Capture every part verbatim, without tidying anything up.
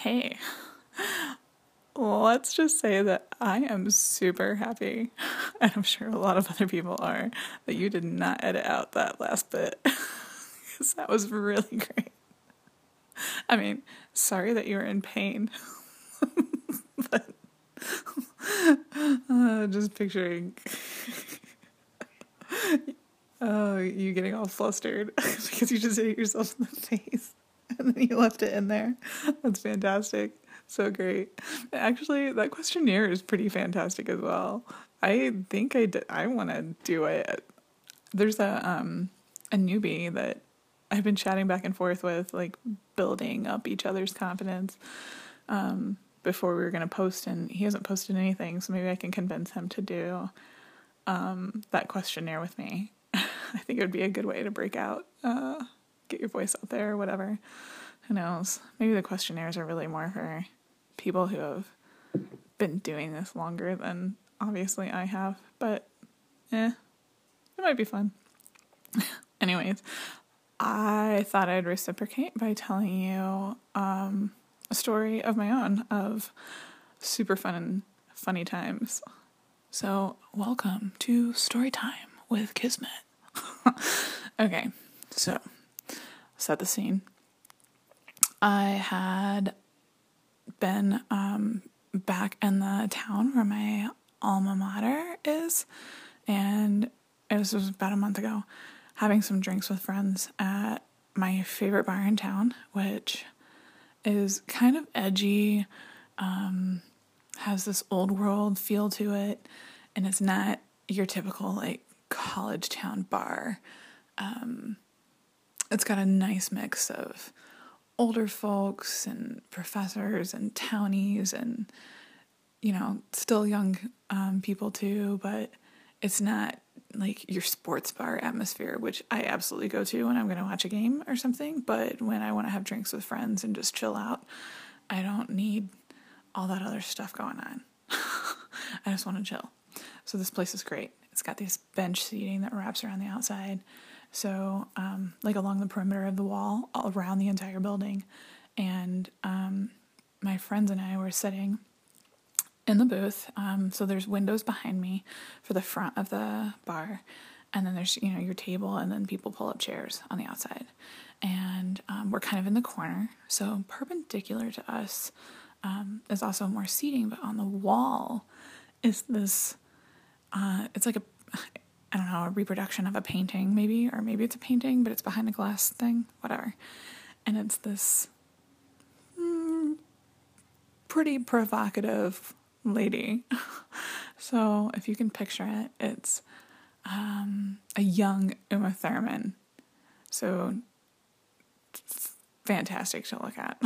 Hey, let's just say that I am super happy, and I'm sure a lot of other people are, that you did not edit out that last bit, because that was really great. I mean, sorry that you were in pain, but uh, just picturing uh, you getting all flustered because you just hit yourself in the face, and then you left it in there. That's fantastic. So great. Actually, that questionnaire is pretty fantastic as well. I think I d- I want to do it. There's a um a newbie that I've been chatting back and forth with, like building up each other's confidence um before we were going to post, and he hasn't posted anything, so maybe I can convince him to do um that questionnaire with me. I think it would be a good way to break out, uh get your voice out there or whatever. Who knows? Maybe the questionnaires are really more for people who have been doing this longer than obviously I have, but eh, it might be fun. Anyways, I thought I'd reciprocate by telling you um, a story of my own of super fun and funny times. So, welcome to Story Time with Kismet. Okay, so set the scene. I had been um, back in the town where my alma mater is, and it was, it was about a month ago, having some drinks with friends at my favorite bar in town, which is kind of edgy, um, has this old world feel to it, and it's not your typical like college town bar. Um, it's got a nice mix of older folks and professors and townies and, you know, still young um, people too, but it's not like your sports bar atmosphere, which I absolutely go to when I'm going to watch a game or something. But when I want to have drinks with friends and just chill out, I don't need all that other stuff going on. I just want to chill. So this place is great. It's got this bench seating that wraps around the outside. So, um, like along the perimeter of the wall, all around the entire building. And um, my friends and I were sitting in the booth. Um, so there's windows behind me for the front of the bar. And then there's, you know, your table, and then people pull up chairs on the outside. And um, we're kind of in the corner. So perpendicular to us um, is also more seating, but on the wall is this, uh, it's like a, I don't know, a reproduction of a painting maybe, or maybe it's a painting, but it's behind a glass thing, whatever. And it's this mm, pretty provocative lady. So if you can picture it, it's um, a young Uma Thurman. So fantastic to look at.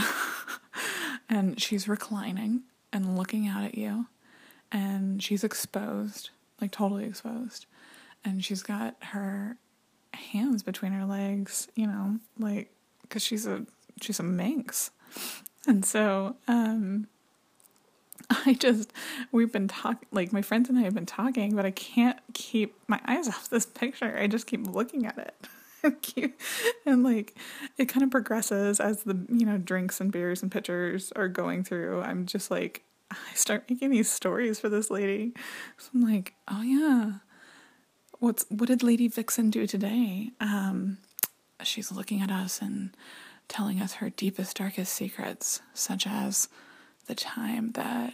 And she's reclining and looking out at you, and she's exposed, like totally exposed. And she's got her hands between her legs, you know, like, because she's a she's a minx. And so um, I just, we've been talking, like my friends and I have been talking, but I can't keep my eyes off this picture. I just keep looking at it. and, keep, and like, it kind of progresses as the, you know, drinks and beers and pitchers are going through. I'm just like, I start making these stories for this lady. So I'm like, oh yeah. What's what did Lady Vixen do today? Um, she's looking at us and telling us her deepest, darkest secrets, such as the time that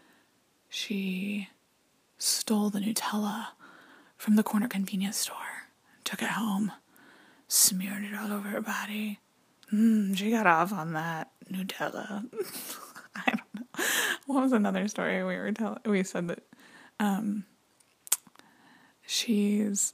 she stole the Nutella from the corner convenience store, took it home, smeared it all over her body. Mmm, she got off on that Nutella. I don't know. What was another story we were telling? We said that um, she's,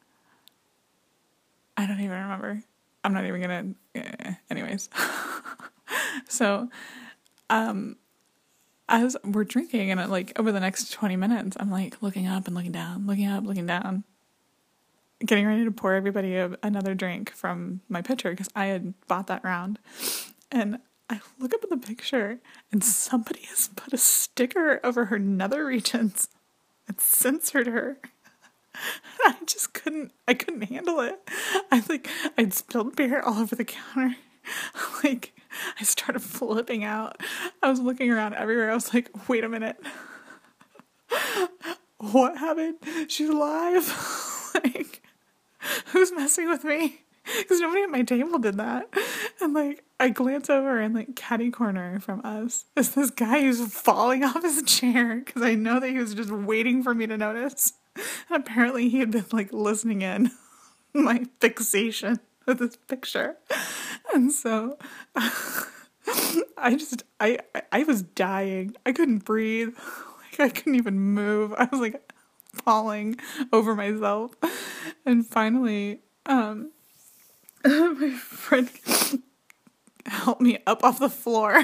I don't even remember. I'm not even gonna, eh, anyways. So, um, as we're drinking, and like over the next twenty minutes, I'm like looking up and looking down, looking up, looking down, getting ready to pour everybody a, another drink from my pitcher because I had bought that round. And I look up at the picture, and somebody has put a sticker over her nether regions and censored her. I just couldn't, I couldn't handle it. I like, I'd spilled beer all over the counter. Like, I started flipping out. I was looking around everywhere. I was like, wait a minute. What happened? She's alive. Like, who's messing with me? Because nobody at my table did that. And like, I glance over and like catty corner from us is this guy who's falling off his chair because I know that he was just waiting for me to notice. And apparently he had been like listening in my fixation with this picture. And so I just, I, I was dying. I couldn't breathe. Like I couldn't even move. I was like falling over myself. And finally, um, my friend helped me up off the floor.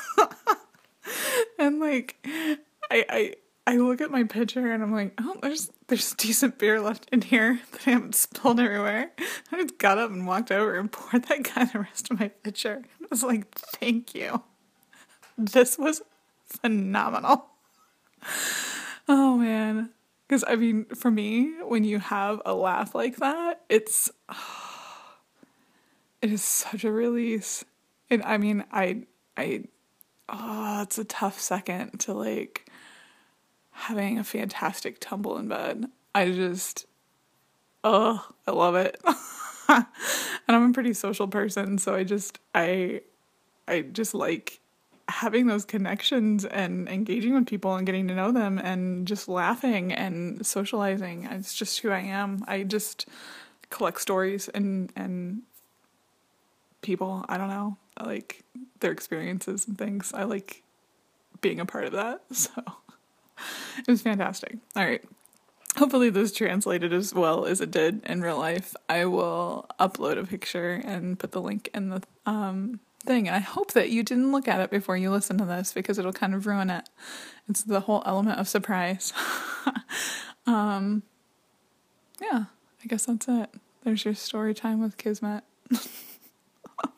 And like, I, I, I look at my picture and I'm like, oh, there's there's decent beer left in here that I haven't spilled everywhere. I just got up and walked over and poured that guy the rest of my pitcher. I was like, thank you. This was phenomenal. Oh, man. Because, I mean, for me, when you have a laugh like that, it's, oh, it is such a release. And, I mean, I, I, oh, it's a tough second to, like, having a fantastic tumble in bed. I just, oh, I love it. And I'm a pretty social person, so I just, I, I just like having those connections and engaging with people and getting to know them and just laughing and socializing. It's just who I am. I just collect stories and, and people, I don't know, I like their experiences and things. I like being a part of that, so it was fantastic. All right. Hopefully this translated as well as it did in real life. I will upload a picture and put the link in the um, thing. And I hope that you didn't look at it before you listen to this because it'll kind of ruin it. It's the whole element of surprise. um, yeah, I guess that's it. There's your story time with Kismet.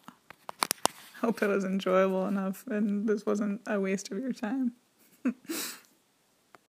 Hope it was enjoyable enough and this wasn't a waste of your time.